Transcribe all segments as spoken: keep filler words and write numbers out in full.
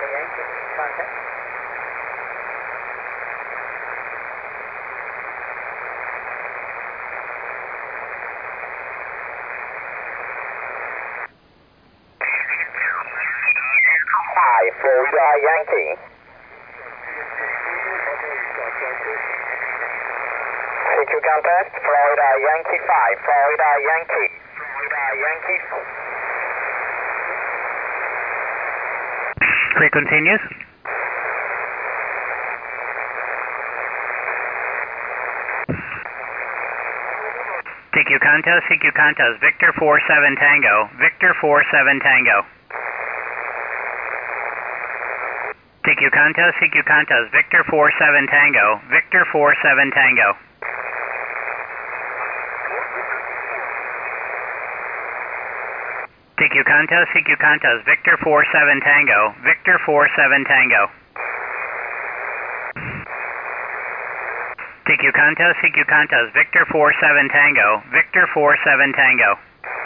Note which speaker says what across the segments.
Speaker 1: Yankee, contact.
Speaker 2: Hi, Florida Yankee. C Q contact, Florida Yankee five, Florida Yankee, Florida Yankee.
Speaker 3: Continues. T Q Contos, C Q Contos, Victor four seven Tango, Victor four seven Tango. T Q Contos, C Q Contos, Victor four seven Tango, Victor four seven Tango. T Q Contos, C Q Contos, Victor four seven Tango, Victor four seven Tango. T Q Contos, C Q Contos, Victor four seven Tango, Victor four seven Tango.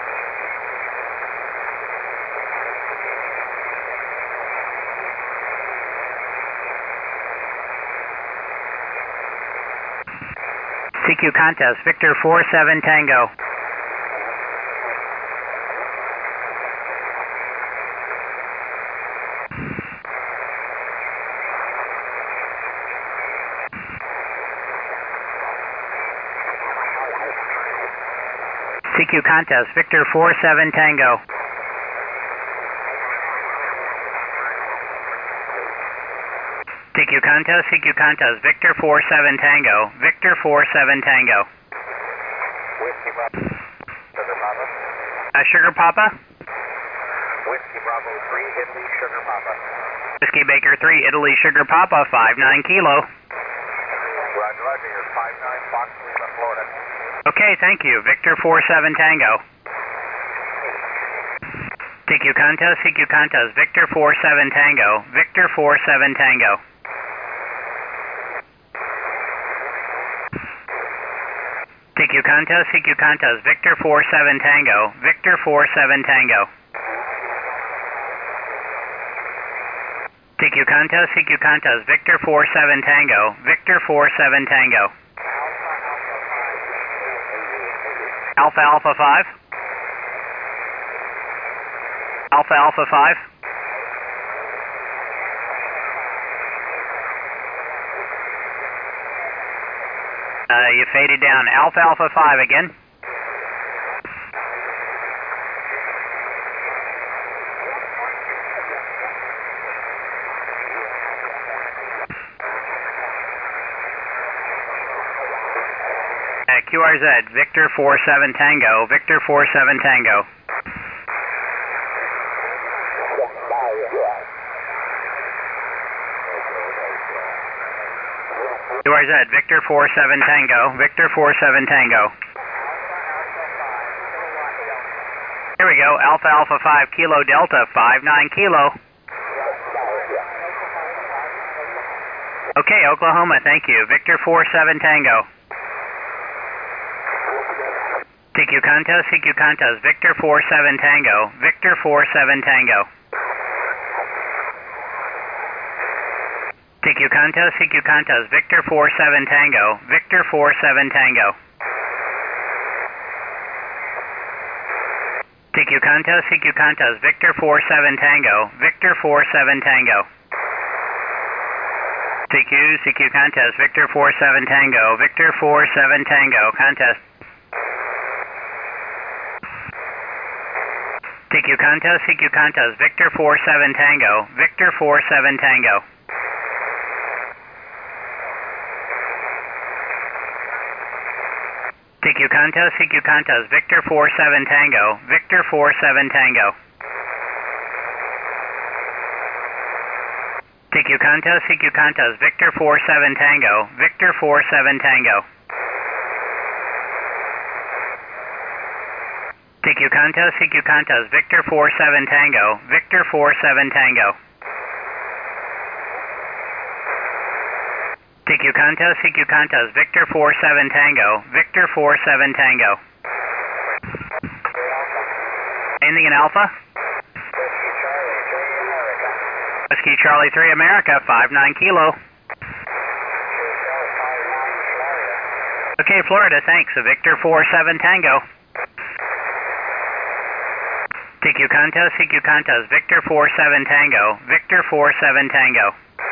Speaker 3: C Q Contos, Victor four seven Tango. C Q Contest, Victor four seven Tango. T Q Contest, C Q Contest, Victor four seven Tango, Victor four seven Tango.
Speaker 2: Whiskey Bravo, Sugar Papa.
Speaker 3: Uh, Sugar Papa?
Speaker 2: Whiskey Bravo three, Italy, Sugar Papa.
Speaker 3: Whiskey Baker three, Italy, Sugar Papa, five nine kilo.
Speaker 2: Roger, Roger, you're five nine, Fox Lima, Florida.
Speaker 3: Okay, thank you. Victor four seven Tango. T Q Contest, C Q Contest, Victor four seven Tango, Victor four seven Tango. T Q Contest, C Q Contest, Victor four seven Tango, Victor four seven Tango. T Q Contest, C Q Contest, Victor four seven Tango, Victor four seven Tango. Alpha Alpha five. Alpha Alpha five. Uh, you faded down. Alpha Alpha five again. Uh, Q R Z, Victor four seven Tango, Victor four seven Tango. Q R Z, Victor four seven Tango, Victor four seven Tango. Here we go, Alpha Alpha five Kilo Delta, five nine kilo. Okay, Oklahoma, thank you. Victor four seven Tango. T Q Contos, C Q Contos, Victor four seven Tango, Victor four seven Tango. T Q Contos, C Q Contos, Victor four seven Tango, Victor four seven Tango. T Q Contos, C Q Contos, Victor four seven Tango, Victor four seven Tango. T Q, C Q Contos, Victor four seven Tango, Victor four seven Tango, contest. T Q Contos, C Q Contos, Victor four seven Tango, Victor four seven Tango. T Q Contos, C Q Contos, Victor four seven Tango, Victor four seven Tango. T Q Contos, C Q Contos, Victor four seven Tango, Victor four seven Tango. T Q Contos, C Q Contos, Victor four seven Tango, Victor four seven Tango. T Q Contos, C Q Contos, Victor four seven Tango, Victor four seven Tango. Anything in Alpha? Whiskey Charlie three America, five nine kilo. Okay, Florida, thanks. Victor four seven Tango. T Q Contos, C Q Contos, Victor four seven Tango. Victor four seven Tango.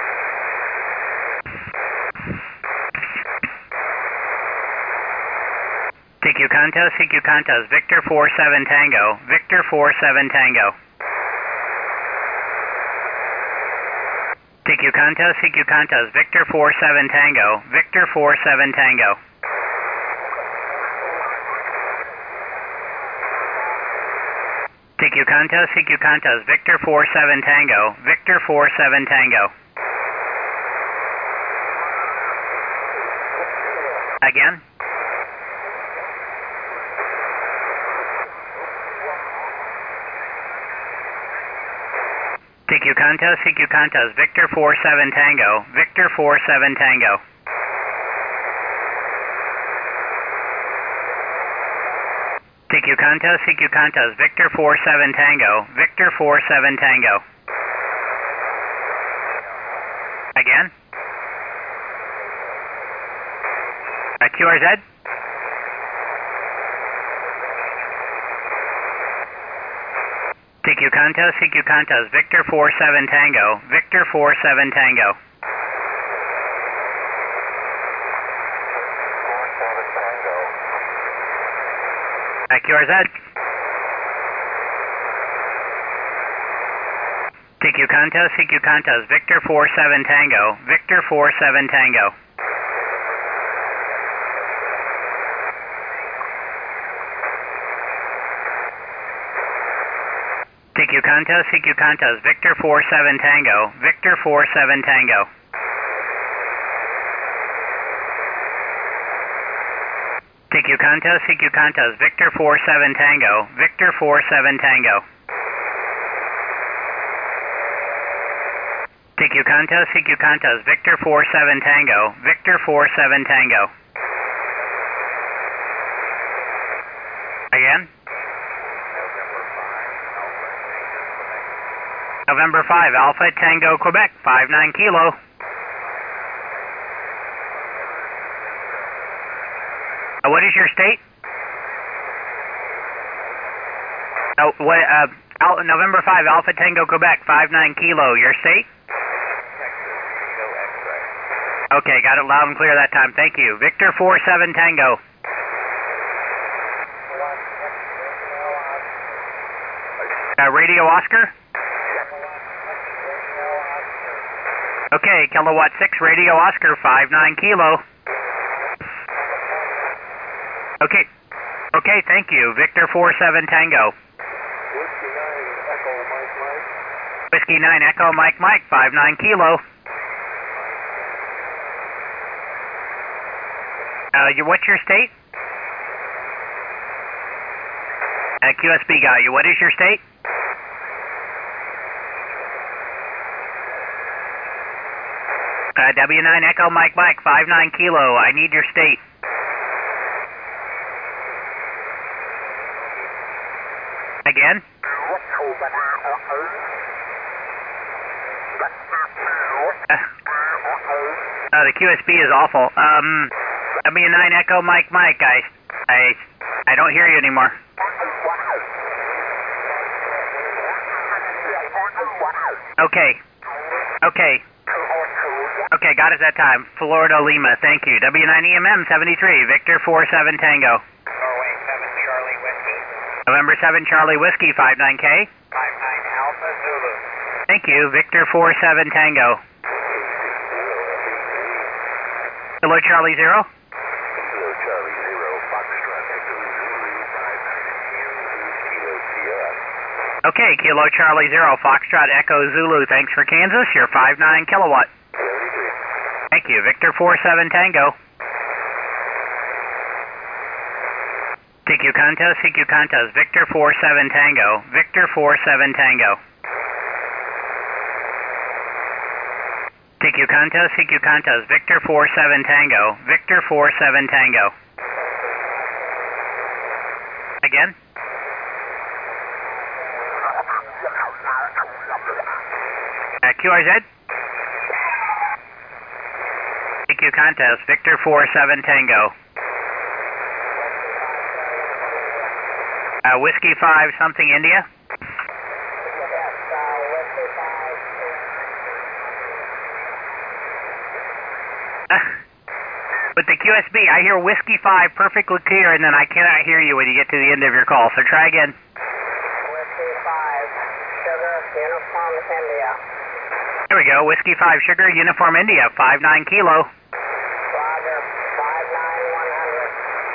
Speaker 3: T Q Contos, C Q Contos, Victor four seven Tango. Victor four seven Tango. T Q Contos, C Q Contos, Victor four seven Tango. Victor four seven Tango. T Q Contos, C Q Contos, Victor four seven Tango. Victor four seven Tango. Again? T Q Contos, C Q Contos, Victor four seven Tango. Victor four seven Tango. T Q Contos, C Q Contos, Victor four seven Tango. Victor four seven Tango. Again? Uh, Q R Z? T Q Contos, C Q Contos, Victor four seven Tango. Victor four seven Tango. Uh, Q R Z? T Q Contos, C Q Contos, Victor four seven Tango. Victor four seven Tango. T Q Contos, C Q Contos, Victor four seven Tango. Victor four seven Tango. T Q Contos, C Q Contos, Victor four seven Tango. Victor four seven Tango. T Q Contos, C Q Contos, Victor four seven Tango. Victor four seven Tango. Again? November five, Alpha Tango, Quebec, five nine kilo. Uh, what is your state? Oh, what, uh, Al November five, Alpha Tango, Quebec, five nine kilo. Your state? Okay, got it loud and clear that time. Thank you. Victor four seven Tango. Uh, Radio Oscar? Okay, Kilowatt six, Radio Oscar, five nine kilo. Okay, okay, thank you. Victor four seven Tango. Whiskey nine Echo Mike Mike, five nine kilo. Uh, you, what's your state? Uh, Q S B guy, you, what is your state? Uh, W nine Echo Mike Mike, five nine kilo. I need your state. Again? Uh, uh, the Q S B is awful. Um, W nine Echo Mike Mike, I, I, I don't hear you anymore. Okay. Okay. Okay, got it that time. Florida Lima, thank you. W nine E M M seventy-three, Victor four seven Tango.
Speaker 2: Norway seven Charlie Whiskey.
Speaker 3: November seven Charlie Whiskey, five nine K.
Speaker 2: five nine Alpha Zulu.
Speaker 3: Thank you, Victor four seven Tango. Hello, Charlie Zero.
Speaker 2: Kilo Charlie Zero, Foxtrot Echo Zulu, five nine Kilo Sierra.
Speaker 3: Okay, Kilo Charlie Zero, Foxtrot Echo Zulu. Thanks for Kansas. You're five nine kilowatt. Thank you, Victor four seven Tango. T Q Contos, C Q Contos, Victor four seven Tango. Victor four seven Tango. T Q Contos, C Q Contos, Victor four seven Tango. Victor four seven Tango. Again? Uh, Q Q R Z. T Q contest, Victor four seven Tango. Uh, Whiskey five something India. With the Q S B, I hear Whiskey five perfectly clear, and then I cannot hear you when you get to the end of your call, so try again.
Speaker 2: Whiskey five, Sugar, Uniform India.
Speaker 3: There we go, Whiskey five Sugar, Uniform India, five nine Kilo.
Speaker 2: Roger, five nine one hundred.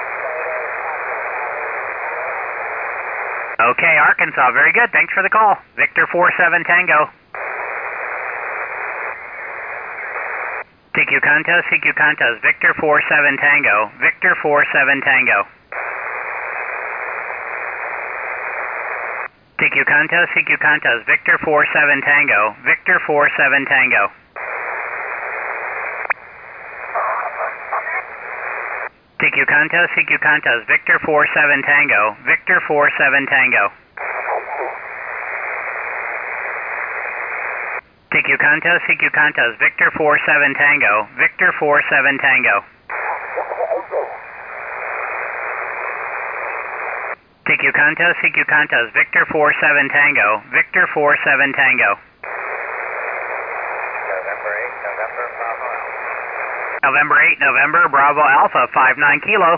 Speaker 3: Okay, Arkansas, very good, thanks for the call. Victor four seven Tango. T Q contest, C Q contest, Victor four seven Tango, Victor four seven Tango. T Q contest, C Q contest, Victor four seven Tango, Victor four seven Tango. T Q contest, C Q contest, Victor four seven Tango, Victor four seven Tango. T Q contest, C Q contest, Victor four seven Tango, Victor four seven Tango. T Q contest, C Q contest, Victor four seven Tango, Victor four seven Tango.
Speaker 2: November eight, November, Bravo Alpha.
Speaker 3: November eight, November, Bravo Alpha, five nine Kilo.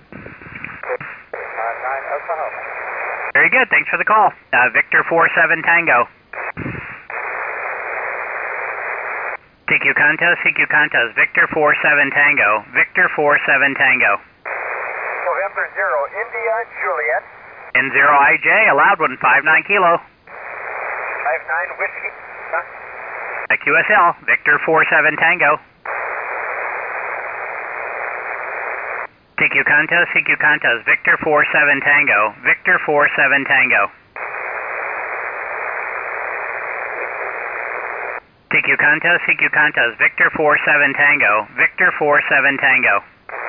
Speaker 2: five nine, Oklahoma.
Speaker 3: Very good, thanks for the call. Uh, Victor four seven Tango. T Q contest, C Q contest, Victor four seven Tango, Victor four seven Tango.
Speaker 2: November zero, India, Juliet.
Speaker 3: N zero I J, a loud one, five nine Kilo.
Speaker 2: five nine, Whiskey. Huh?
Speaker 3: Q S L, Victor four seven Tango. T Q contest, C Q contest, Victor four seven Tango, Victor four seven Tango. T Q contest, C Q contest, Victor four seven Tango, Victor four seven Tango.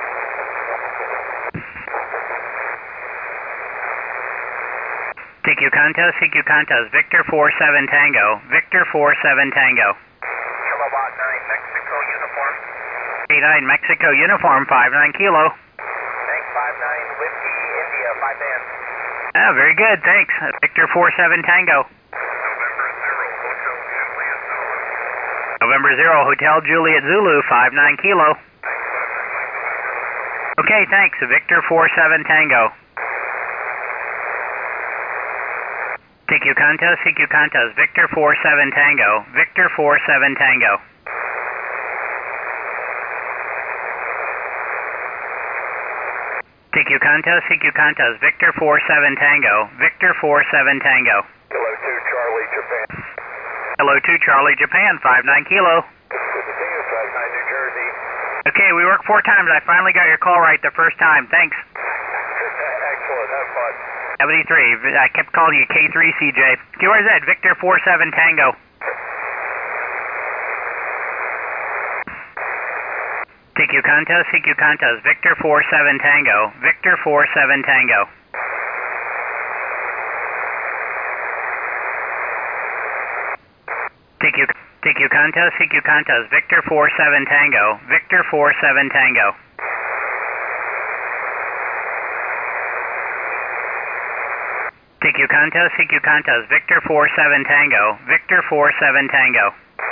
Speaker 3: T Q contest, C Q contest, Victor four seven Tango, Victor four seven Tango.
Speaker 2: Kilowatt nine, Mexico uniform.
Speaker 3: eight nine Mexico uniform, five nine Kilo.
Speaker 2: Tank five nine, Whiskey, India, five man.
Speaker 3: Ah, very good, thanks. Victor four seven Tango. November zero, Hotel Juliet Zulu, five nine Kilo. Okay, thanks. Victor four seven Tango. T Q contest, C Q contest, Victor four seven Tango, Victor four seven Tango. T Q contest, C Q contest, Victor four seven Tango, Victor four seven Tango.
Speaker 2: Hello two, Charlie, Japan.
Speaker 3: Hello two, Charlie, Japan, five nine Kilo.
Speaker 2: Good to see you, five nine, New Jersey.
Speaker 3: Okay, we worked four times. I finally got your call right the first time. Thanks.
Speaker 2: Excellent, have fun.
Speaker 3: seventy-three, I kept calling you K three C J. Q R Z, Victor four seven Tango. T Q contest, C Q contest, Victor four seven Tango, Victor four seven Tango. T Q, T Q contest, C Q contest, Victor four seven Tango, Victor four seven Tango. T Q contest, C Q contest, Victor four seven Tango, Victor four seven Tango.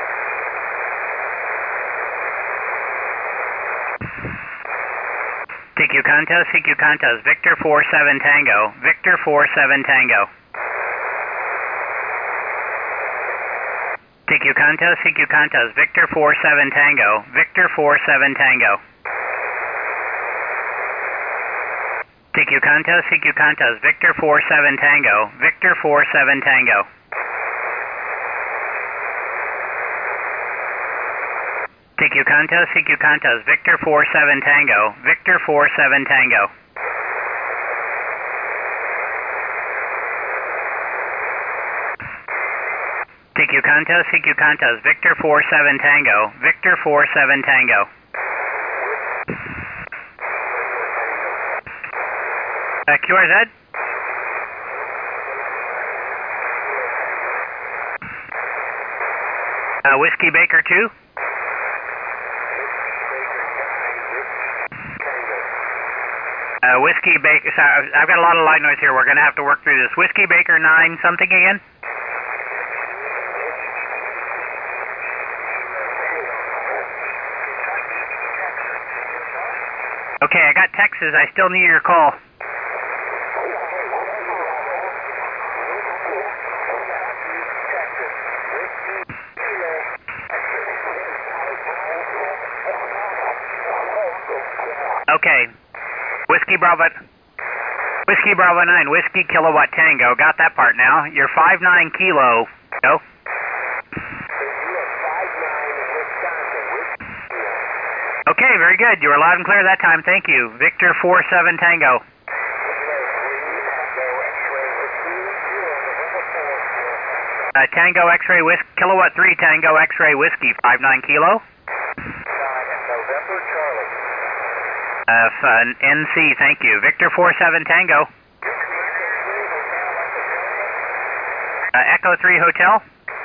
Speaker 3: T Q contest, C Q contest, Victor four seven Tango, Victor four seven Tango. T Q contest, C Q contest, Victor four seven Tango, Victor four seven Tango. T Q contest, C Q contest, Victor four seven Tango, Victor four seven Tango. T Q contest, C Q contest, Victor four seven Tango, Victor four seven Tango. T Q contest, C Q contest, Victor four seven Tango, Victor four seven Tango. Uh, Q R Z? Uh, Whiskey Baker two. Uh, Whiskey Baker, sorry, I've got a lot of line noise here. We're going to have to work through this. Whiskey Baker nine something again? Okay, I got Texas. I still need your call. Okay. Whiskey Bravo, Whiskey Bravo nine, Whiskey Kilowatt Tango. Got that part now. You're five nine kilo. Go. Okay, very good. You were loud and clear that time. Thank you. Victor four seven Tango. Uh, Tango X-ray Whiskey, Kilowatt three Tango X-ray Whiskey, five nine kilo. Uh, fun. N C, thank you. Victor four seven Tango. Uh, Echo three Hotel.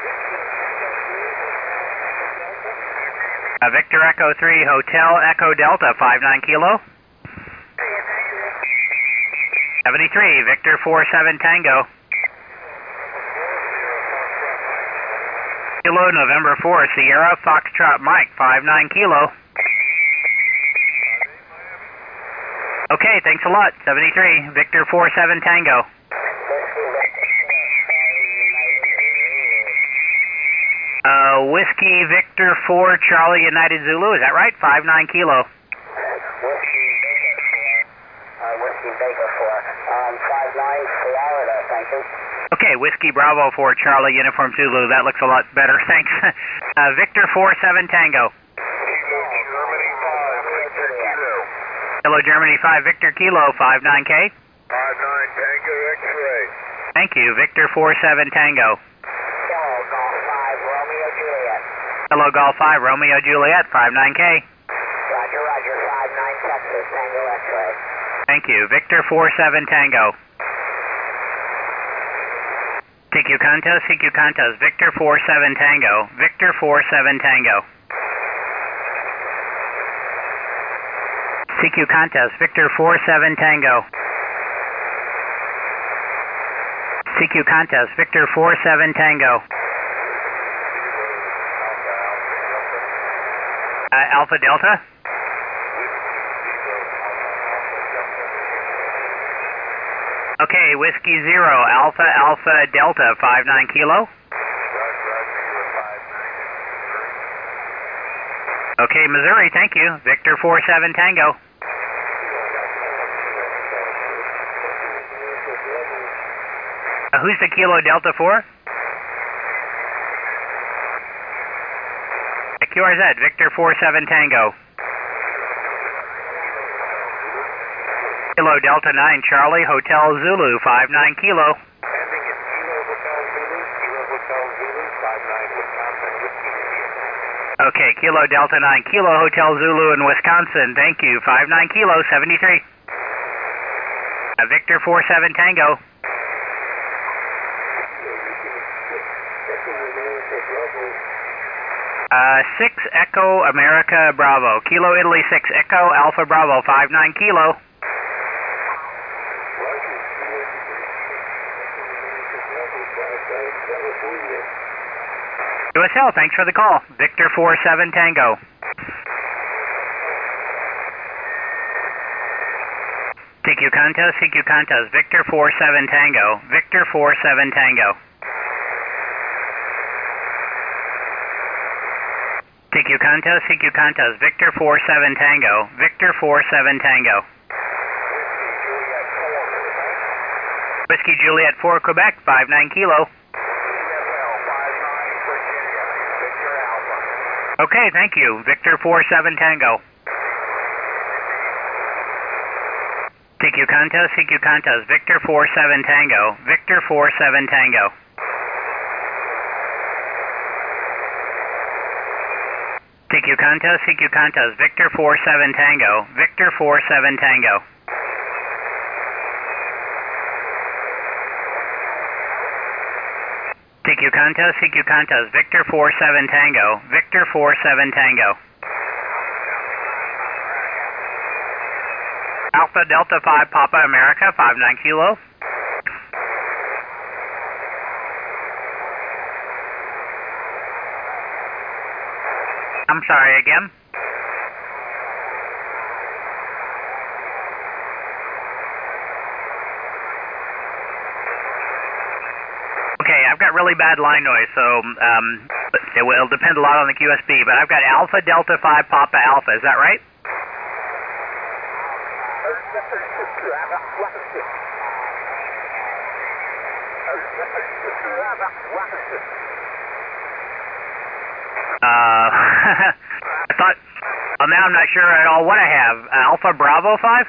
Speaker 3: Uh, Victor Echo three Hotel Echo Delta, five nine kilo. seventy-three, Victor four seven Tango. Kilo November four, Sierra Foxtrot Mike, five nine kilo. Okay, thanks a lot. seventy-three, Victor four seven Tango. Uh, Whiskey Victor four Charlie United Zulu, is that right? five nine kilo.
Speaker 2: Whiskey Baker four, um, five nine Florida, thank you.
Speaker 3: Okay, Whiskey Bravo four Charlie Uniform Zulu, that looks a lot better, thanks. uh, Victor four seven Tango. Hello, Germany five, Victor Kilo, five nine K.
Speaker 2: five nine Tango X-ray.
Speaker 3: Thank you, Victor four seven Tango.
Speaker 2: Hello, Golf five, Romeo Juliet.
Speaker 3: Hello, Golf five, Romeo Juliet, five nine K.
Speaker 2: Roger, Roger, five nine Texas, Tango X-ray.
Speaker 3: Thank you, Victor four seven Tango. C Q Cantos, C Q Cantos, Victor four seven Tango. Victor four seven Tango. C Q Cantos, Victor four seven Tango. C Q Cantos, Victor four seven Tango. Uh, Alpha Delta. Okay, Whiskey Zero, Alpha Alpha Delta, five nine kilo. Okay, Missouri, thank you. Victor four seven Tango. Uh, who's the Kilo Delta for? Uh, Q R Z, Victor four seven Tango. Kilo Delta nine, Charlie, Hotel Zulu, five nine kilo. Okay, Kilo Delta nine, Kilo Hotel Zulu in Wisconsin, thank you. five nine kilo, seventy-three. Uh, Victor four seven Tango. Uh, six Echo America Bravo. Kilo Italy six Echo Alpha Bravo, five nine kilo. U S L, thanks for the call. Victor four seven Tango. C Q Cantos, C Q Cantos, Victor four seven Tango. Victor four seven Tango. C Q Cantos, C Q Cantos, Victor four seven Tango. Victor four seven Tango. Whiskey Juliet four Quebec, five nine kilo. Okay, thank you. Victor four seven Tango. C Q Cantos, C Q Cantos, Victor four seven Tango. Victor four seven Tango. C Q Cantos, C Q Cantos, Victor four seven Tango. Victor four seven Tango. T Q Contos, C Q Contos, Victor four seven Tango, Victor four seven Tango. Alpha Delta five Papa America, five nine Kilo. I'm sorry, again? Okay, I've got really bad line noise, so um, it will depend a lot on the Q S B, but I've got Alpha Delta five Papa Alpha, is that right? Uh, I thought, well, now I'm not sure at all what I have. Alpha Bravo five?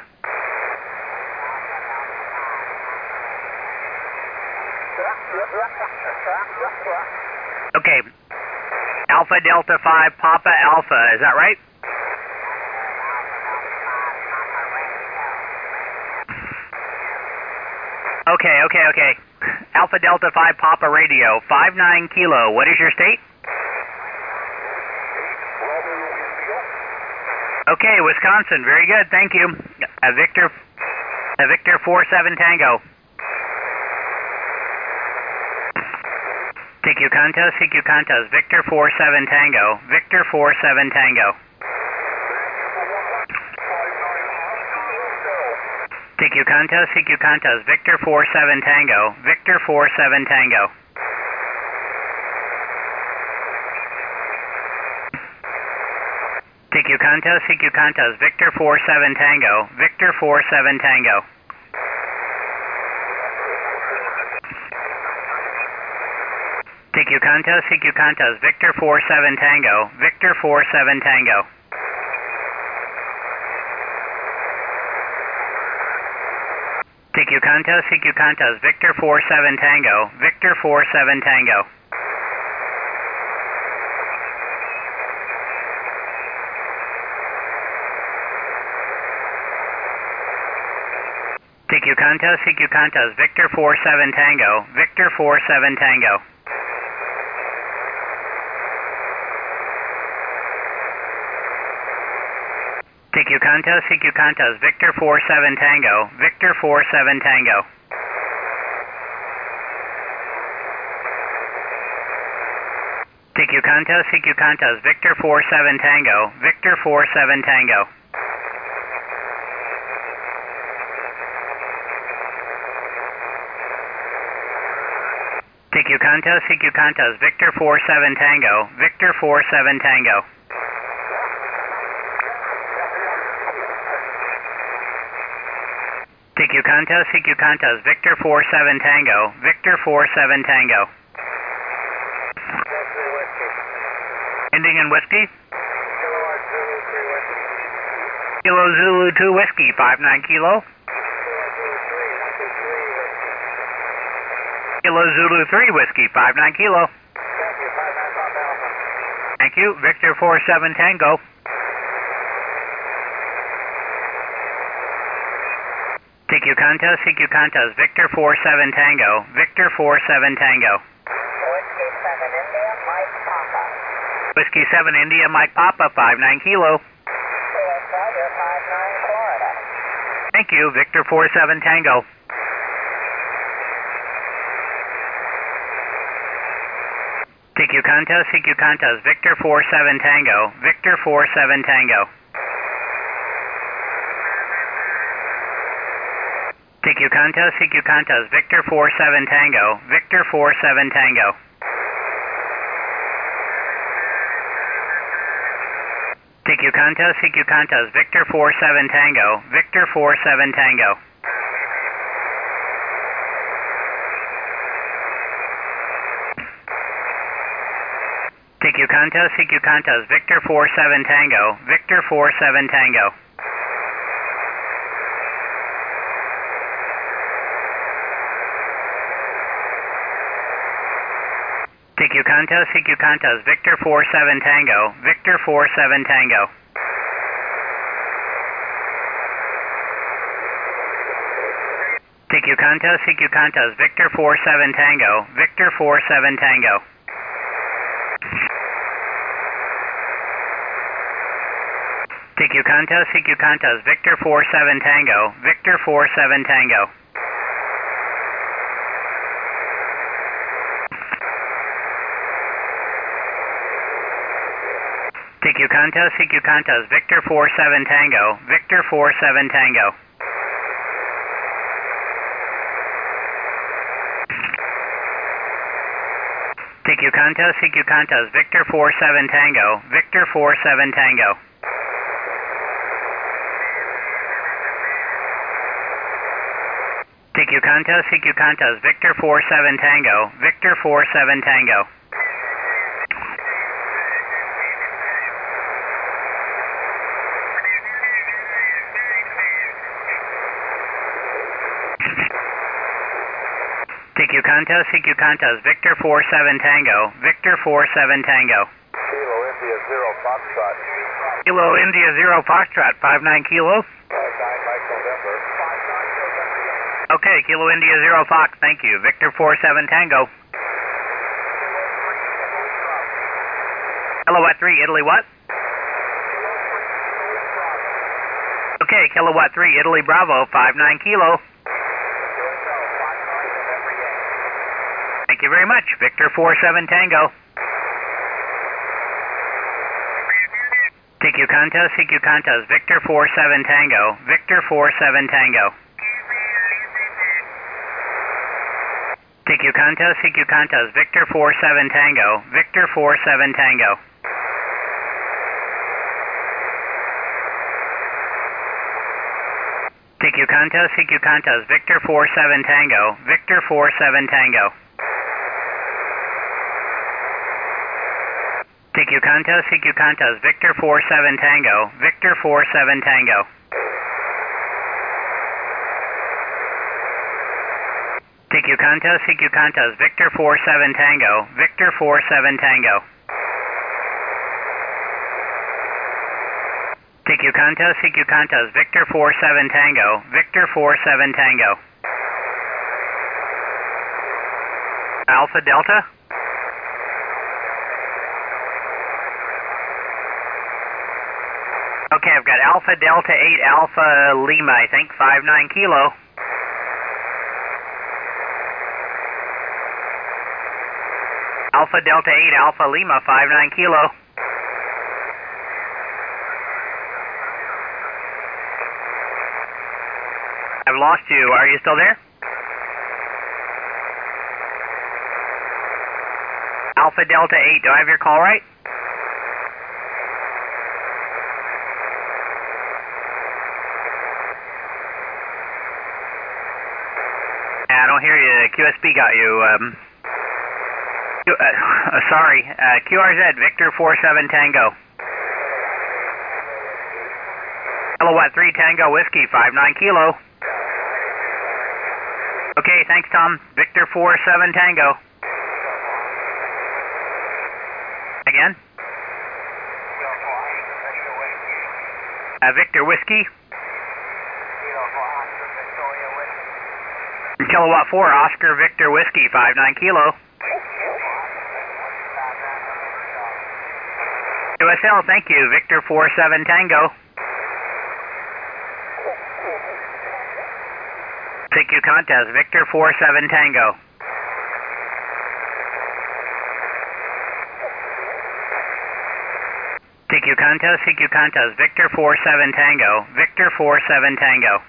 Speaker 3: Okay. Alpha Delta five Papa Alpha, is that right? Okay, okay, okay. Alpha Delta five Papa Radio, five nine Kilo. What is your state? Okay, Wisconsin. Very good. Thank you. Uh, Victor, uh, Victor four seven Tango. C Q Contos, C Q Contos, Victor four seven Tango, Victor four seven Tango. C Q Contos, C Q Contos, Victor four seven Tango, Victor four seven Tango. C Q Contos, C Q Contos, Victor four seven Tango, Victor four seven Tango. C Q Contos, C Q Contos, Victor four seven Tango, Victor four seven Tango. C Q Contos, C Q Contos, Victor four seven Tango, Victor four seven Tango. C Q Contos, C Q Contos, Victor four seven Tango, Victor four seven Tango. C Q Contos, C Q Contos, Victor four seven Tango, Victor four seven Tango. C Q Contos, C Q Contos, Victor four seven Tango, Victor four seven Tango. C Q Contos, C Q Contos, Victor four seven Tango, Victor four seven Tango. C Q Contos, C Q Contos, Victor four seven Tango, Victor four seven Tango. Ending in whiskey? Kilo Zulu two Whiskey, five nine Kilo. Kilo Zulu three Whiskey, five nine Kilo. Thank you. Victor four seven Tango. C Q Contos, C Q Contos, Victor four seven Tango, Victor four seven Tango.
Speaker 2: Whiskey seven India, Mike Papa.
Speaker 3: Whiskey seven India, Mike Papa, five nine Kilo.
Speaker 2: Kilo Tiger, five nine Florida.
Speaker 3: Thank you. Victor four seven Tango. C Q Contos, C Q Contos, Victor four seven Tango, Victor four seven Tango. C Q Contos, C Q Contos, Victor four seven Tango, Victor four seven Tango. C Q Contos, C Q Contos, Victor four seven Tango, Victor four seven Tango. C Q Contos, C Q Contos, Victor four seven Tango, Victor four seven Tango. C Q Contos, C Q Contos, Victor four seven Tango, Victor four seven Tango. C T Q Contos, T Q Contos, Victor four seven Tango, Victor four seven Tango. T Q Contos, T Q Contos, Victor four seven Tango, Victor four seven Tango. T Q Contos, T Q Contos, Victor four seven Tango, Victor four seven Tango. T Q Contos, T Q Contos, Victor four seven Tango, Victor four seven Tango. T Q Contos, T Q Contos, Victor four seven Tango, Victor four seven Tango. T Q Contos, T Q Contos, Victor four seven Tango, Victor four seven Tango.
Speaker 1: Kilo India Zero Foxtrot.
Speaker 3: Kilo India Zero Foxtrot, five nine Kilo.
Speaker 1: Five nine Mike November.
Speaker 3: Okay, Kilo India Zero Fox, thank you. Victor four seven Tango. Kilowatt three, Italy what? Okay, Kilowatt three, Italy Bravo, five nine Kilo. Thank you very much. Victor four seven Tango. T Q Contos, T Q Contos, Victor four seven Tango, Victor four seven Tango. T Q Contos, T Q Contos, Victor four seven Tango, Victor four seven Tango. T Q Contos, T Q Contos, Victor four seven Tango, Victor four seven Tango. T Q Contos, T Q Contos, Victor four seven Tango, Victor four seven Tango. T Q Contos, T Q Contos, Victor four seven Tango, Victor four seven Tango. T Q Contos, T Q Contos, Victor four seven Tango, Victor four seven Tango. Alpha Delta? Okay, I've got Alpha Delta eight Alpha Lima, I think, five nine Kilo. Alpha Delta eight Alpha Lima, five nine Kilo. I've lost you. Are you still there? Alpha Delta eight, do I have your call right? I don't hear you. Q S B got you. Um, Q, uh, uh, sorry. Uh, Q R Z, Victor four seven Tango. Kilowatt three Tango Whiskey, five nine Kilo. Okay, thanks, Tom. Victor four seven Tango. Again? Uh, Victor Whiskey. Kilowatt four Oscar Victor Whiskey, five nine Kilo. U S L, thank you. Victor four seven Tango. T Q Contos, Victor four seven Tango. T Q Contos, T Q Contos, Victor four seven Tango, Victor four seven Tango.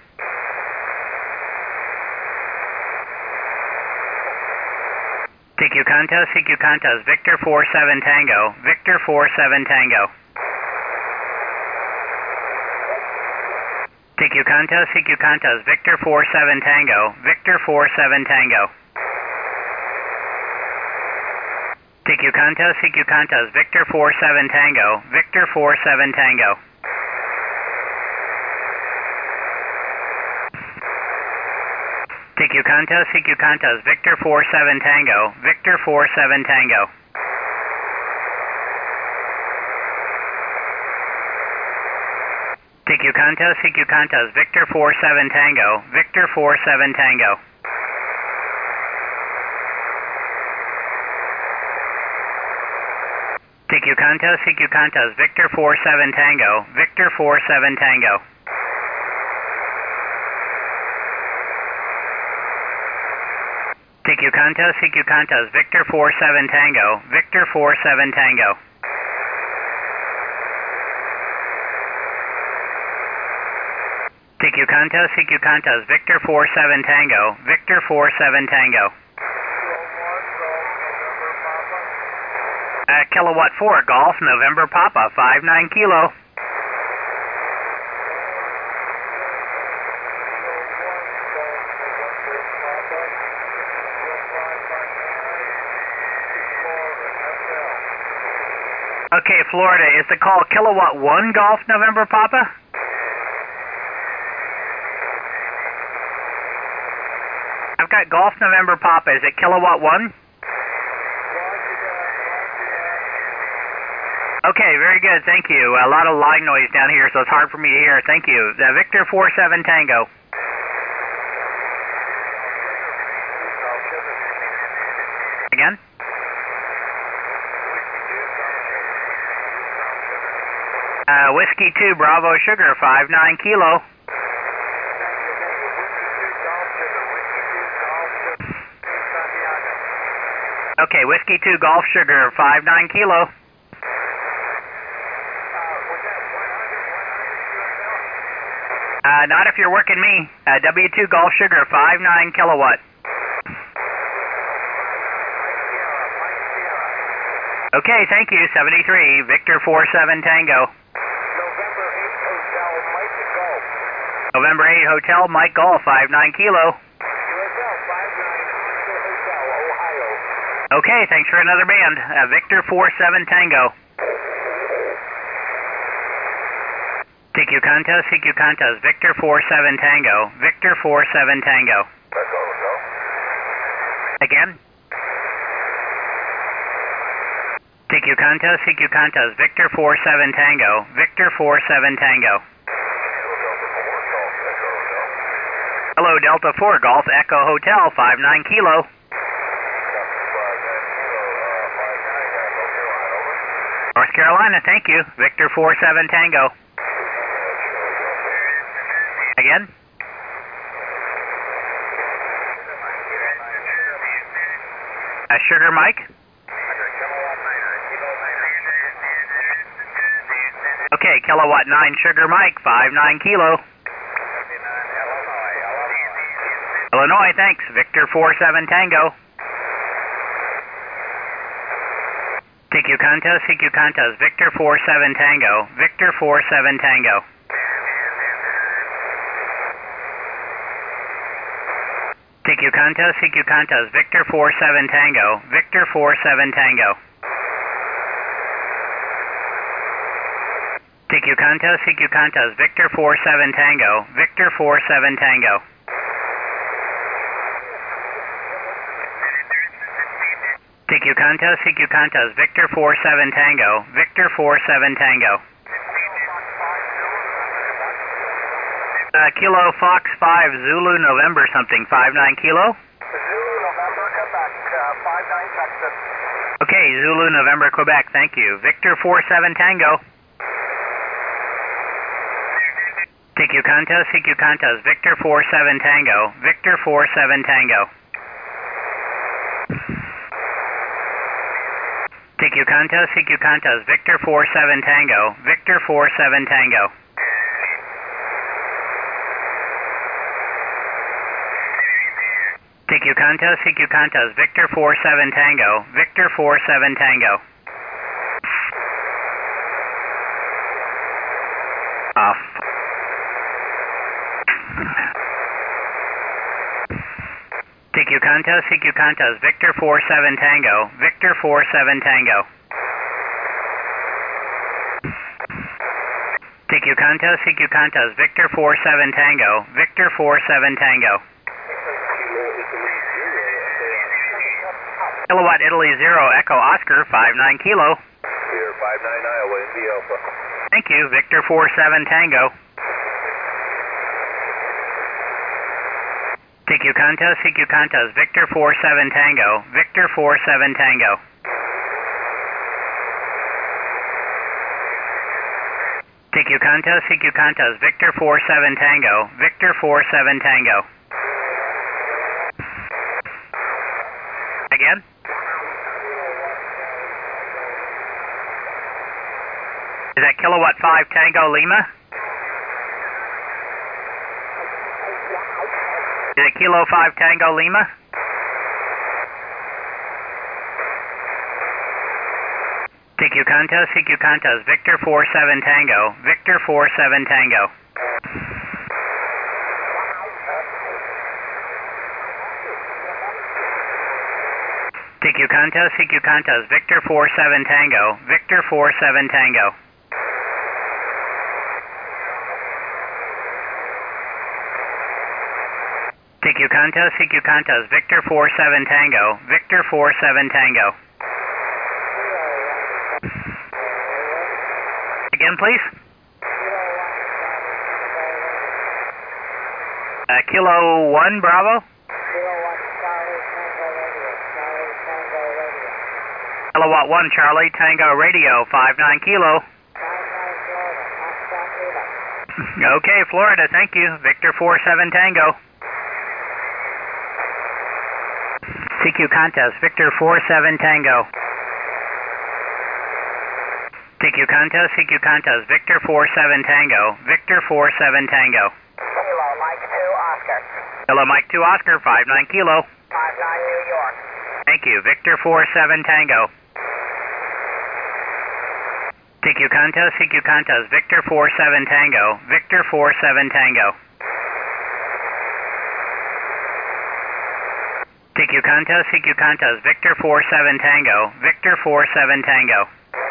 Speaker 3: T Q Contos, T Q Contos, Victor four seven Tango, Victor four seven Tango. T Q Contos, T Q Contos, Victor four seven Tango, Victor four seven Tango. T Q Contos, T Q Contos, Victor four seven Tango, Victor four seven Tango. T Q Contos, T Q Contos, Victor four seven Tango, Victor four seven Tango. T Q Contos, C Q Contos, Victor four seven Tango, Victor four seven Tango. T Q Contos, C Q Contos, Victor four seven Tango, Victor four seven Tango. T Q Contos, C Q Contos, Victor four seven Tango, Victor four seven Tango. T Q Contos, C Q Contos, Victor four seven Tango, Victor four seven Tango. Uh, Kilowatt four, Golf, November Papa, five nine Kilo. Okay, Florida, is the call Kilowatt one, Golf, November Papa? I've got Golf, November Papa. Is it Kilowatt one? Okay, very good. Thank you. A lot of line noise down here, so it's hard for me to hear. Thank you. Uh, Victor four seven Tango. Again? Uh, Whiskey two, Bravo Sugar, five nine Kilo. Okay, Whiskey two, Golf Sugar, five nine Kilo. Uh, not if you're working me. Uh, W two Golf Sugar, five nine Kilowatt. Okay, thank you, seventy-three, Victor four seven Tango. November eight Hotel, Mike Golf, five nine Kilo. Okay, thanks for another band. Uh, Victor four seven Tango. T Q Contos, C Q Contos, Victor four seven Tango, Victor four seven Tango. Again? T Q Contos, C Q Contos, Victor four seven Tango, Victor four seven Tango. Hello, Delta four Golf, Echo Hotel, five nine Kilo. North Carolina, thank you, Victor four seven Tango. Again? Uh, Sugar Mike? Okay, Kilowatt nine, Sugar Mike, five nine Kilo. Illinois, thanks, Victor four seven Tango. T Q Contos, C Q Contos, Victor four seven Tango, Victor four seven Tango. T Q Contos, C Q Contos, Victor four seven Tango, Victor four seven Tango. T Q Contos, C Q Contos, Victor four seven Tango, Victor four seven Tango. T Q Contos, C Q Contos, Victor four seven Tango, Victor four seven Tango. Uh, Kilo Fox five, Zulu November something, five nine Kilo?
Speaker 2: Zulu November, Quebec, uh, five nine Texas.
Speaker 3: Okay, Zulu November, Quebec, thank you. Victor four seven Tango. T Q Contos, C Q Contos, Victor four seven Tango, Victor four seven Tango. T Q Contos, C Q Contos, Victor four seven Tango, Victor four seven Tango. T Q Contos, C Q Contos, Victor four seven Tango, Victor four seven Tango. Off. T Q Contos, C Q Contos, Victor four seven Tango, Victor four seven Tango. T Q Contos, C Q Contos, Victor four seven Tango, Victor four seven Tango. Kilowatt Italy zero, Echo Oscar, five nine Kilo.
Speaker 1: Here, five nine Iowa, Indy Alpha.
Speaker 3: Thank you, Victor four seven Tango. T Q Contos, C Q Contos, Victor four seven Tango, Victor four seven Tango. T Q Contos, C Q Contos, Victor four seven Tango, Victor four seven Tango. Again? Is that Kilowatt five Tango Lima? Is it Kilo five Tango Lima? T Q Contos, C Q Contos, Victor four seven Tango, Victor four seven Tango. T Q Contos, C Q Contos, Victor four seven Tango, Victor four seven Tango. T Q Contos, C Q Contos, Victor four seven Tango, Victor four seven Tango. Again, please. Uh, Kilo one Bravo. Kilowatt one Charlie Tango Radio, five nine Kilo. Okay, Florida, thank you. Victor four seven Tango. C Q Contos, Victor four seven Tango. T Q Contos, C Q Contos, Victor four seven Tango, Victor four seven Tango.
Speaker 2: Kilo, Mike two, Oscar.
Speaker 3: Hello, Mike two Oscar, five nine Kilo.
Speaker 2: five nine New York.
Speaker 3: Thank you, Victor four seven Tango. T Q Contos, C Q Contos, Victor four seven Tango, Victor four seven Tango. T Q Contos, C Q Contos, Victor four seven Tango, Victor four seven Tango.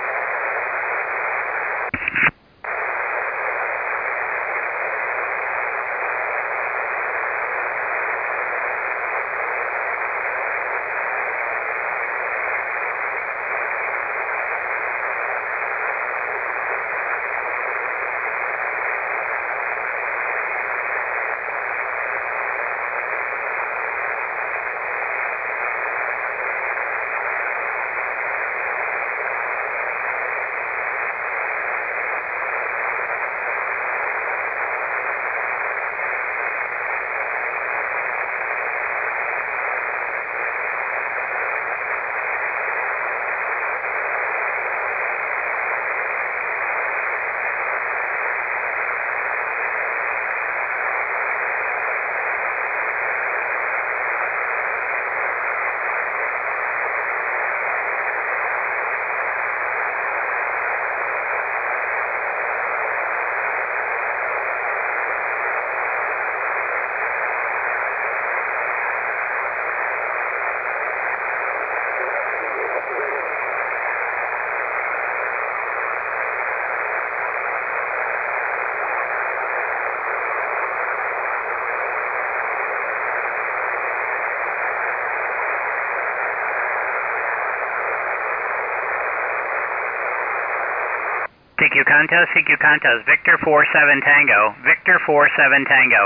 Speaker 3: T Q Contos, C Q Contos, Victor four seven Tango, Victor four seven Tango.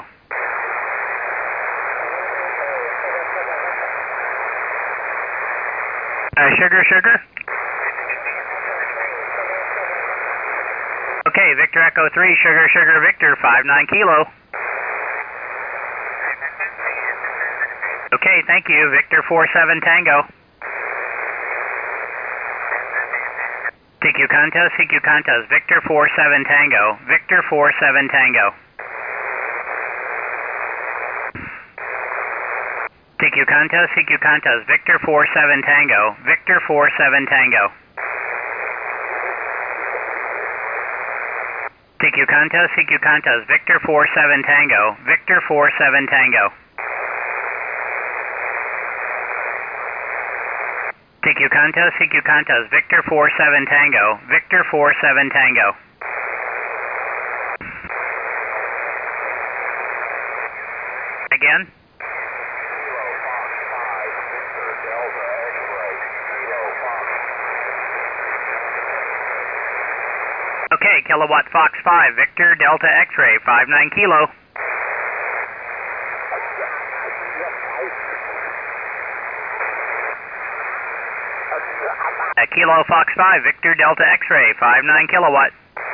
Speaker 3: Uh, sugar, sugar? Okay, Victor Echo three, Sugar, Sugar, Victor, five nine Kilo. Okay, thank you, Victor four seven Tango. T Q Contos, C Q Contos, Victor four seven Tango, Victor four seven Tango. T Q Contos, C Q Contos, Victor four seven Tango, Victor four seven Tango. T Q Contos, C Q Contos, Victor four seven Tango, Victor four seven Tango. T Q Contos, C Q Contos, Victor four seven Tango, Victor four seven Tango. Again? Okay, Kilowatt Fox five, Victor Delta X-ray, five nine kilo. Uh, Kilo Fox five, Victor Delta X-ray, five nine kilowatt.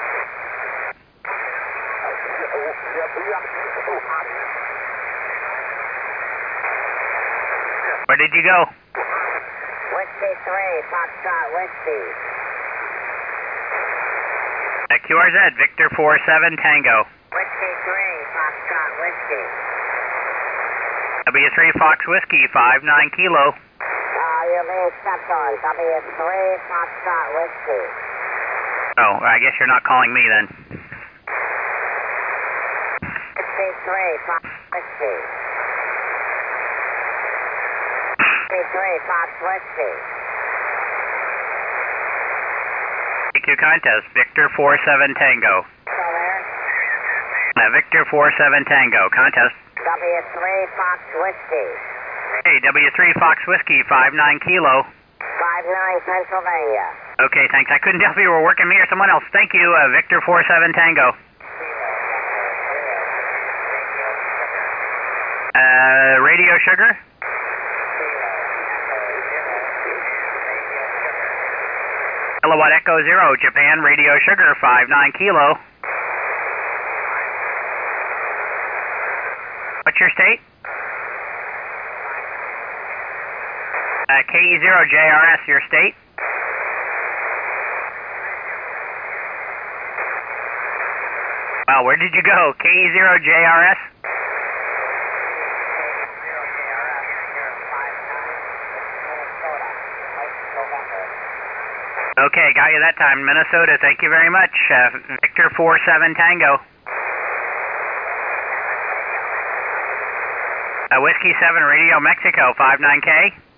Speaker 3: Where did you go?
Speaker 2: Whiskey three, Foxtrot Whiskey.
Speaker 3: Uh, Q R Z, Victor four seven Tango.
Speaker 2: Whiskey three, Foxtrot Whiskey.
Speaker 3: W three Fox Whiskey, five nine kilo.
Speaker 2: Uh, you're being stepped on. W three, Foxtrot Whiskey.
Speaker 3: Oh, I guess you're not calling me then.
Speaker 2: Whiskey three, Fox Whiskey. Whiskey three, Fox Whiskey.
Speaker 3: T Q contest, Victor four seven Tango.
Speaker 2: Still there?
Speaker 3: Uh, Victor four seven Tango, contest.
Speaker 2: W three, Fox Whiskey.
Speaker 3: Hey, W three Fox Whiskey, five nine kilo.
Speaker 2: five nine, Pennsylvania.
Speaker 3: Okay, thanks. I couldn't tell if you were working me or someone else. Thank you, uh, Victor four seven Tango. Uh, Radio Sugar? Kilowatt Echo Zero, Japan Radio Sugar, five nine kilo. What's your state? Uh, K E zero J R S, your state? Wow, where did you go? K E zero J R S? Okay, got you that time. Minnesota, thank you very much. Uh, Victor four seven Tango. Uh, Whiskey seven Radio Mexico, five nine K.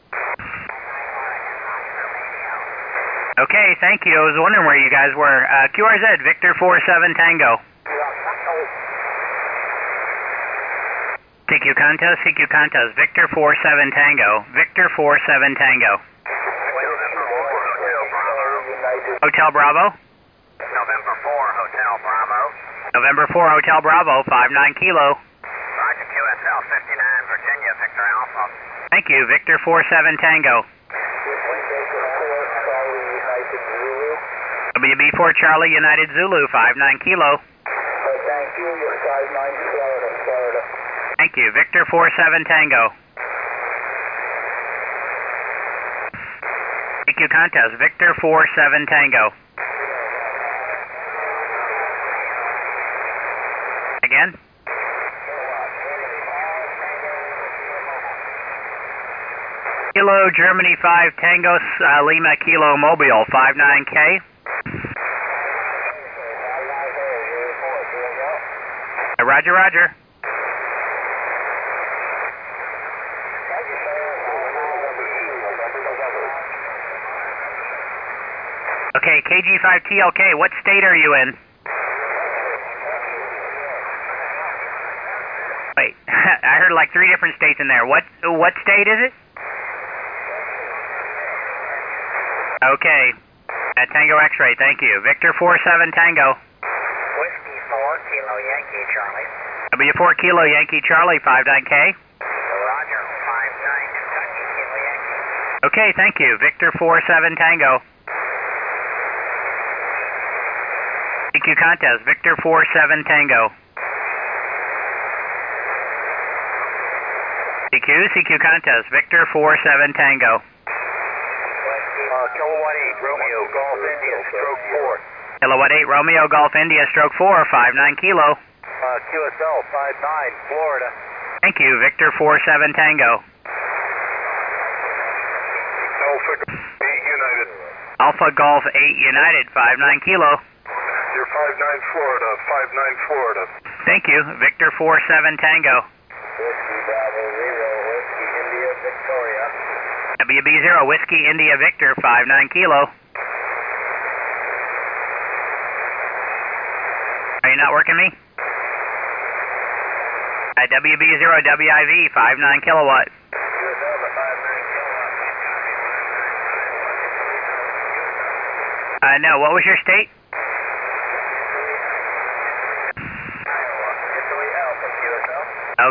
Speaker 3: Okay, thank you. I was wondering where you guys were. Uh, Q R Z, Victor four seven Tango. T Q contest, T Q contest, Victor four seven Tango. Victor four seven Tango. Hotel Bravo.
Speaker 2: November four, Hotel Bravo.
Speaker 3: November four, Hotel Bravo, five nine kilo.
Speaker 2: Roger, Q S L fifty-nine, Virginia, Victor Alpha.
Speaker 3: Thank you, Victor four seven Tango. W B four Charlie United Zulu, five nine kilo.
Speaker 1: Thank you, you're five nine Florida, Florida.
Speaker 3: Thank you, Victor four seven Tango. T Q contest, Victor four seven Tango. Again? Kilo Germany five Tango uh, Lima Kilo Mobile, five nine K. Uh, Roger, Roger. Okay, K G five T L K, what state are you in? Wait, I heard like three different states in there. What what state is it? Okay, at Tango X-ray, thank you. Victor four seven Tango.
Speaker 2: Whiskey four, Kilo Yankee Charlie.
Speaker 3: W four Kilo Yankee Charlie, five nine K.
Speaker 2: Roger, five nine, Kentucky, Kilo Yankee.
Speaker 3: Okay, thank you. Victor four seven Tango. T Q contest, Victor four seven Tango. C Q, C Q contest, Victor four seven Tango.
Speaker 1: Uh, Kilowatt eight, Romeo, Golf India, stroke four.
Speaker 3: Kilowatt eight, Romeo, Golf India, stroke four, five nine kilo.
Speaker 1: Uh, Q S L five nine, Florida.
Speaker 3: Thank you, Victor four seven Tango.
Speaker 1: Alpha eight United.
Speaker 3: Alpha Golf eight United, five nine kilo.
Speaker 1: You're five nine Florida, five nine Florida.
Speaker 3: Thank you, Victor four seven Tango.
Speaker 1: Whiskey Bravo Zero, Whiskey India Victoria.
Speaker 3: W B zero, Whiskey India Victor, five nine kilo. Are you not working me? At W B zero W I V, five nine kilowatt. Uh, no, what was your state?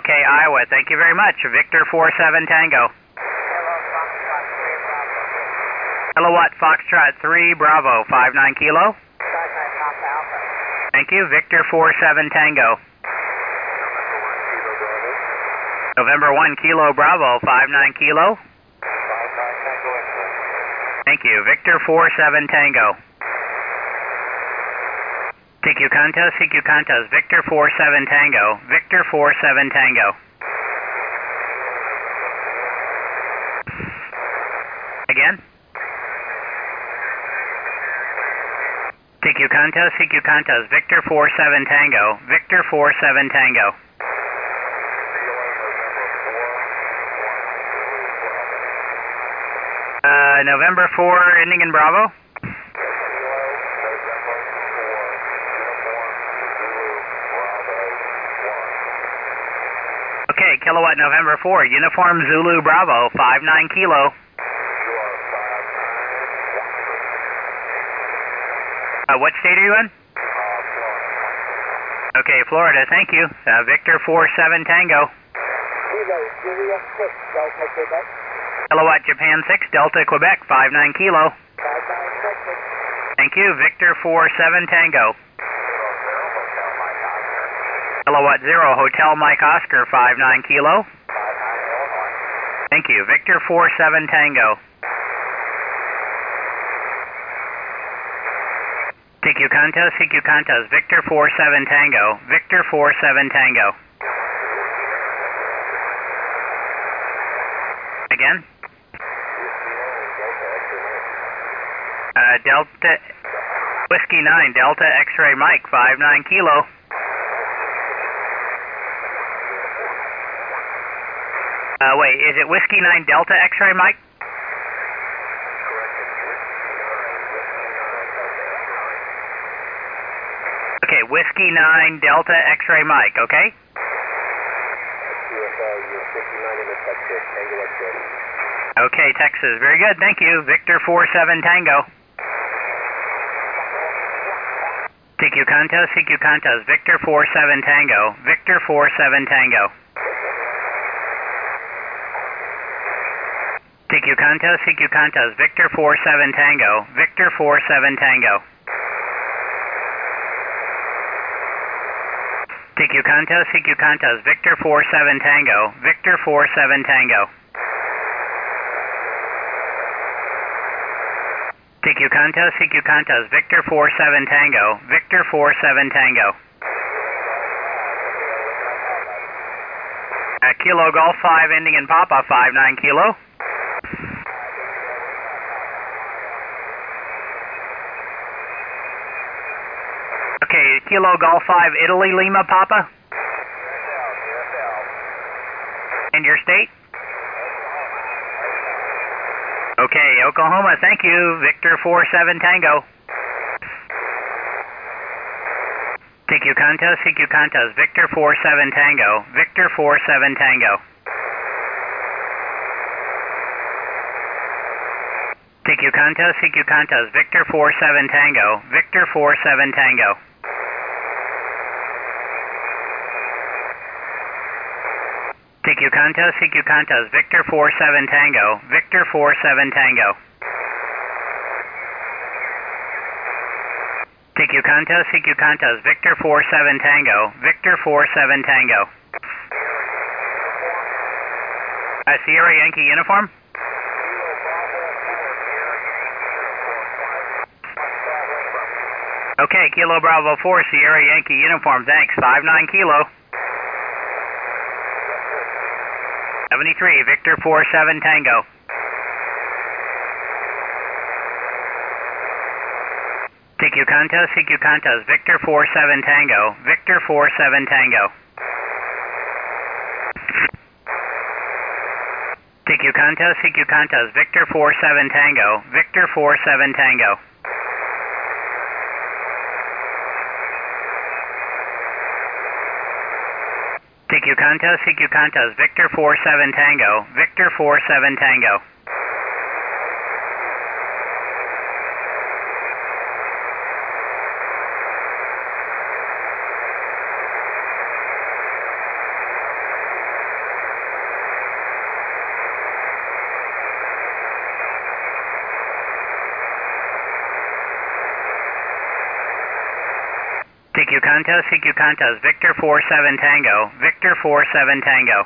Speaker 3: Okay, Iowa, thank you very much. Victor four seven Tango. Kilowatt Foxtrot three Bravo, five nine Kilo. Thank you. Victor four seven Tango. November one Kilo Bravo, five nine Kilo. Thank you. Victor four seven Tango. T Q Contos, C Q Contos, Victor four seven Tango. Victor four seven Tango. Again? T Q Contos, C Q Contos, Victor four seven Tango. Victor four seven Tango. Uh, November four, ending in Bravo. Okay, Kilowatt November four, Uniform Zulu Bravo, five nine Kilo. Uh, what state are you in? Okay, Florida, thank you. Uh, Victor four seven Tango. Kilowatt Japan six, Delta Quebec, five nine Kilo. Thank you. Victor four seven Tango. Kilowatt zero, Hotel Mike Oscar, five nine Kilo. Thank you. Victor four seven Tango. T Q Contos, C Q Contos, Victor four seven Tango. Victor four seven Tango. Again? Uh, Delta, Whiskey nine, Delta X-Ray Mike, five nine Kilo. Uh, wait, is it Whiskey nine Delta X-Ray Mike? Okay, Whiskey nine Delta X-Ray Mike, okay? Okay, Texas, very good, thank you. Victor four seven Tango. T Q Contos, C Q Contos, Victor four seven Tango. Victor four seven Tango. T Q Contos, C Q Contos, Victor four seven Tango. Victor four seven Tango. T Q Contos, C Q Contos, Victor four seven Tango. Victor four seven Tango. T Q Contos, C Q Contos, Victor four seven Tango. Victor four seven Tango. Uh, Kilo Golf five, ending in Papa, five nine Kilo. Okay, Kilo Golf five, Italy, Lima, Papa. And your state? Okay, Oklahoma, thank you. Victor four seven Tango. T Q Contos, C Q Contos, Victor four seven Tango. Victor four seven Tango. T Q Contos, C Q Contos, Victor four seven Tango. Victor four seven Tango. T Q Contos, C Q Contos, Victor four seven Tango. Victor four seven Tango. T Q Contos, C Q Contos, Victor four seven Tango. Victor four seven Tango. Uh, Sierra Yankee uniform? Okay, Kilo Bravo four, Sierra Yankee uniform, thanks. five nine Kilo. seventy-three, Victor four seven Tango. T Q Contos, C Q Contos, Victor four seven Tango. Victor four seven Tango. T Q Contos, C Q Contos, Victor four seven Tango. Victor four seven Tango. T Q Contos, C Q Contos, Victor four seven Tango. Victor four seven Tango. T Q Contos, T Q Contos, Victor four seven Tango, Victor four seven Tango.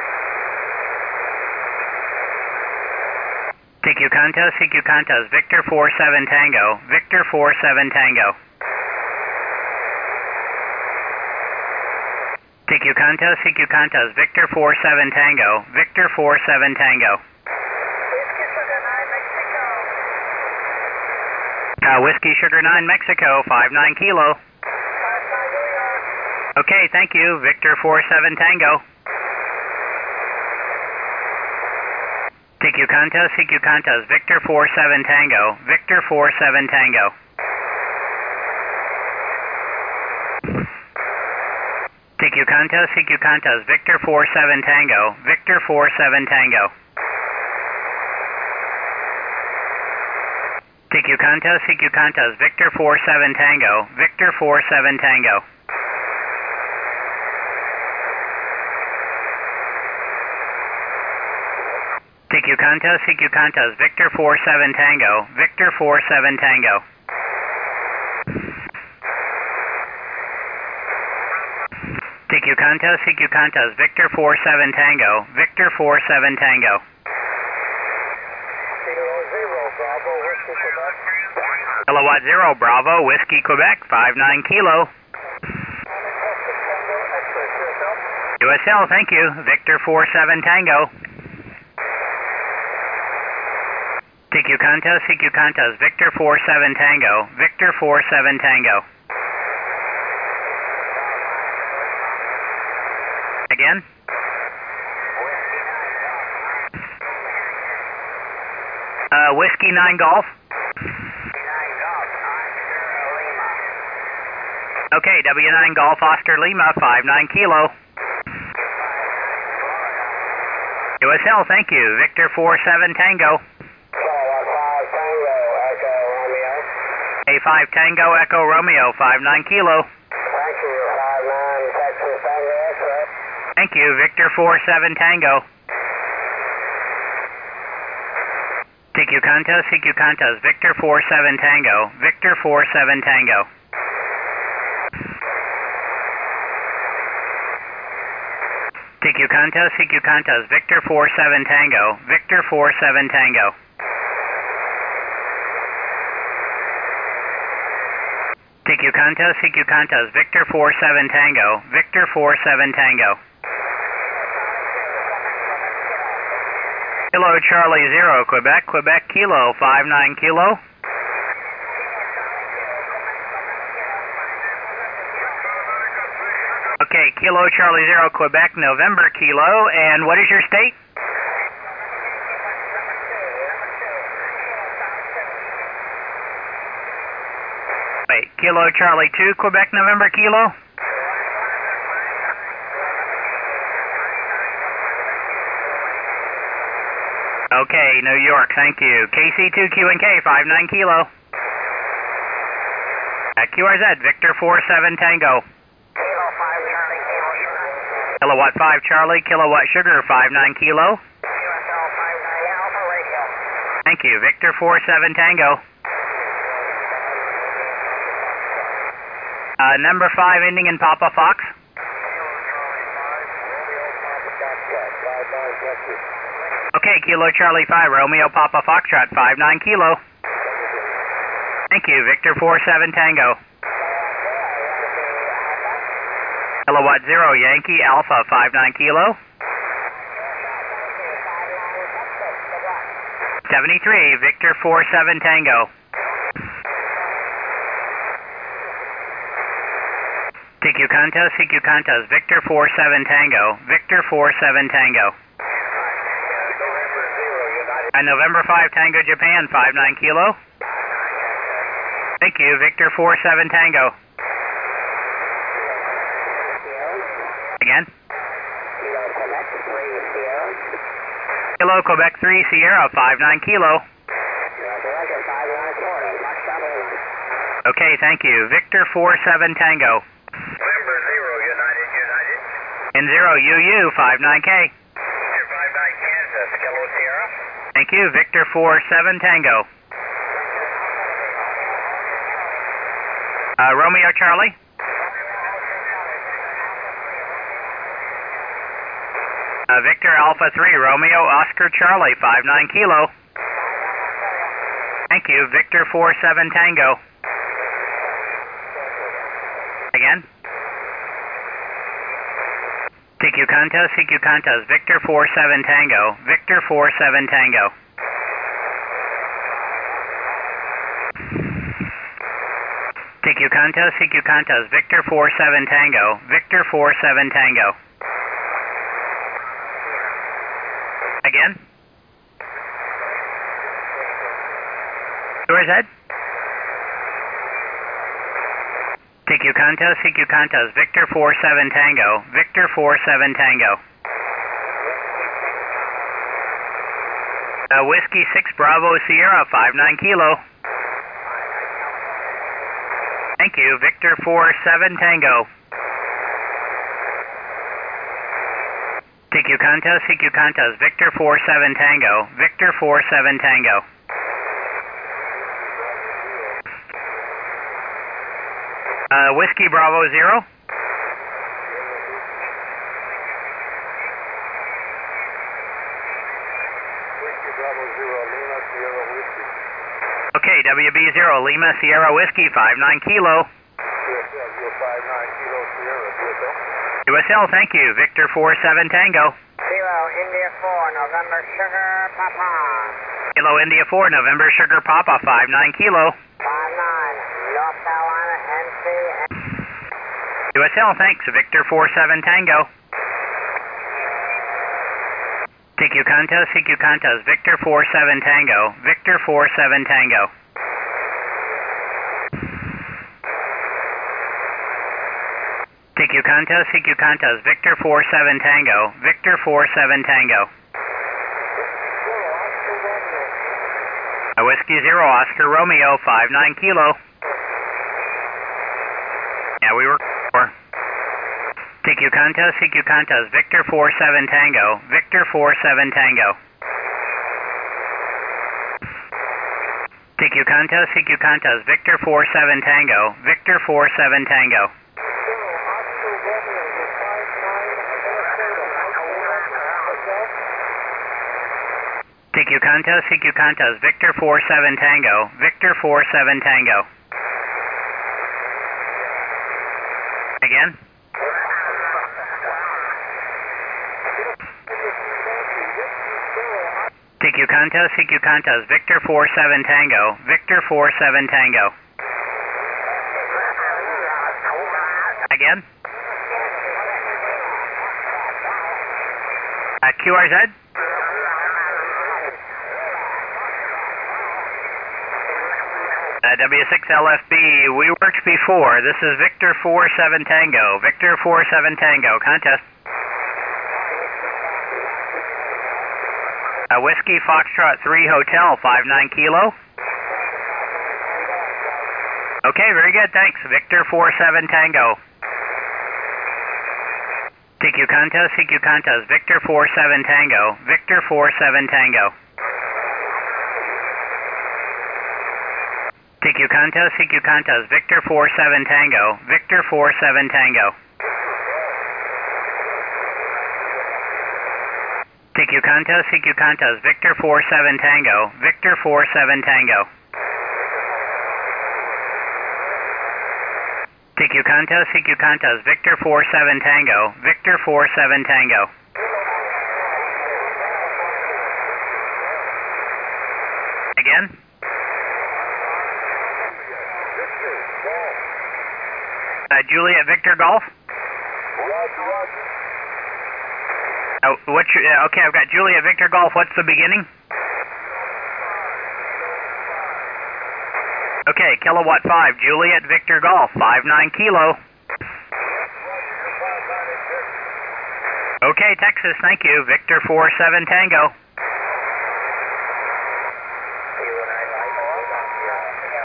Speaker 3: T Q Contos, T Q Contos, Victor four seven Tango, Victor four seven Tango. T Q Contos, T Q Contos, Victor four seven Tango, Victor four seven Tango. Uh, Whiskey Sugar nine Mexico, five nine Kilo. Okay, thank you, Victor four seven Tango. T Q Contos, T Q Contos, Victor four seven Tango, Victor four seven Tango. T Q Contos, T Q Contos, Victor four seven Tango, Victor four seven Tango. T Q Contos, T Q Contos, Victor four seven Tango, Victor four seven Tango. T Q Contos, T Q Contos, Victor four seven Tango, Victor four seven Tango. T Q Contos, T Q Contos, Victor four seven Tango, Victor four seven Tango. Kilowatt Zero Bravo, Whiskey Quebec, five nine Kilo. U S L, thank you, Victor four seven Tango. T Q Contos, T Q Contos, Victor four seven Tango, Victor four seven Tango. Again? Uh, Whiskey nine Golf. Okay, W nine Golf Oscar Lima, five nine Kilo. U S L, thank you, Victor four seven Tango. A five Tango Echo Romeo, five nine Kilo.
Speaker 2: Thank you, five nine Texas Tango X-ray.
Speaker 3: Thank you, Victor four seven Tango. T Q Contos, T Q Contos, Victor four seven Tango, Victor four seven Tango. T Q Contos, T Q Contos, Victor four seven Tango, Victor four seven Tango. T Q Contos, T Q Contos, Victor four seven Tango, Victor four seven Tango. Kilo Charlie Zero, Quebec, Quebec Kilo, five nine Kilo. Okay, Kilo Charlie Zero, Quebec, November Kilo, and what is your state? Wait, Kilo Charlie Two, Quebec, November Kilo? Okay, New York, thank you. K C two Q and K, five nine Kilo. At Q R Z, Victor four seven Tango. Kilowatt five Charlie, Kilowatt Sugar, five nine Kilo. Thank you, Victor four seven Tango. Uh, number five ending in Papa Fox. Okay, Kilo Charlie five, Romeo Papa Foxtrot, five nine Kilo. Thank you, Victor four seven Tango. Kilowatt Zero, Yankee Alpha, five nine Kilo. seventy-three, Victor four seven Tango. T Q Contos, T Q Contos, Victor four seven Tango, Victor four seven Tango. And November five Tango Japan, five nine Kilo. Thank you, Victor four seven Tango. Again? Kilo Quebec three Sierra, five nine Kilo. Okay, thank you. Victor four seven Tango.
Speaker 1: November Zero, United, United.
Speaker 3: And Zero U U, five nine K.
Speaker 1: five nine Kansas, Kilo Sierra.
Speaker 3: Thank you, Victor four seven Tango. Uh, Romeo Charlie? Uh, Victor Alpha three, Romeo, Oscar Charlie, five nine kilo. Thank you. Victor four seven Tango. Again. C Q Contos, C Q Contos, Victor four seven Tango. Victor four seven Tango. C Q Contos, C Q Contos, Victor four seven Tango. Victor four seven Tango. Again. Where's that? C Q Contos, C Q Contos, Victor four seven Tango. Victor four seven Tango. Uh, Whiskey six Bravo Sierra, five nine kilo. Thank you. Victor four seven Tango. C Q Contos, C Q Contos, Victor four seven Tango. Victor four seven Tango. Uh, Whiskey Bravo Zero.
Speaker 4: Whiskey Bravo Zero, Lima Sierra Whiskey.
Speaker 3: Okay, W B zero, Lima Sierra Whiskey, five nine kilo.
Speaker 4: U S L, you're five nine kilo Sierra, U S L.
Speaker 3: U S L, thank you. Victor four seven Tango.
Speaker 2: Kilo India four, November Sugar Papa.
Speaker 3: Kilo India four, November Sugar Papa, five nine kilo.
Speaker 2: five nine, North Carolina N C.
Speaker 3: U S L, thanks. Victor four seven Tango. C Q Contos, C Q Contos, Victor four seven Tango. Victor four seven Tango. C Q Contos, C Q Contos, Victor four seven Tango. Victor four seven Tango. A Whiskey Zero, Oscar Romeo, five nine kilo. Yeah, we were four. C Q Contos, C Q Contos, Victor four seven Tango. Victor four seven Tango. C Q Contos, C Q Contos, Victor four seven Tango. Victor four seven Tango. C Q Contos, C Q Contos, Victor four seven Tango. Victor four seven Tango. Again. C Q Contos, C Q Contos, Victor four seven Tango. Victor four seven Tango. Again. Uh, Q R Z. Uh, W six L F B, we worked before. This is Victor four seven Tango. Victor four seven Tango. Contest. Uh, Whiskey Foxtrot three Hotel, five nine kilo. Okay, very good, thanks. Victor four seven Tango. C Q Contos, C Q Contos, Victor four seven Tango. Victor four seven Tango. C Q Contos, C Q Contos, Victor four seven Tango. Victor four seven Tango. C Q Contos, C Q Contos, Victor four seven Tango. Victor four seven Tango. C Q Contos, C Q Contos, Victor four seven Tango. Victor four seven Tango. Again. Uh, Juliet Victor Golf. Uh, what's your, uh, okay, I've got Juliet Victor Golf. What's the beginning? Okay, Kilowatt five, Juliet Victor Golf, five nine kilo. Okay, Texas, thank you. Victor four seven Tango.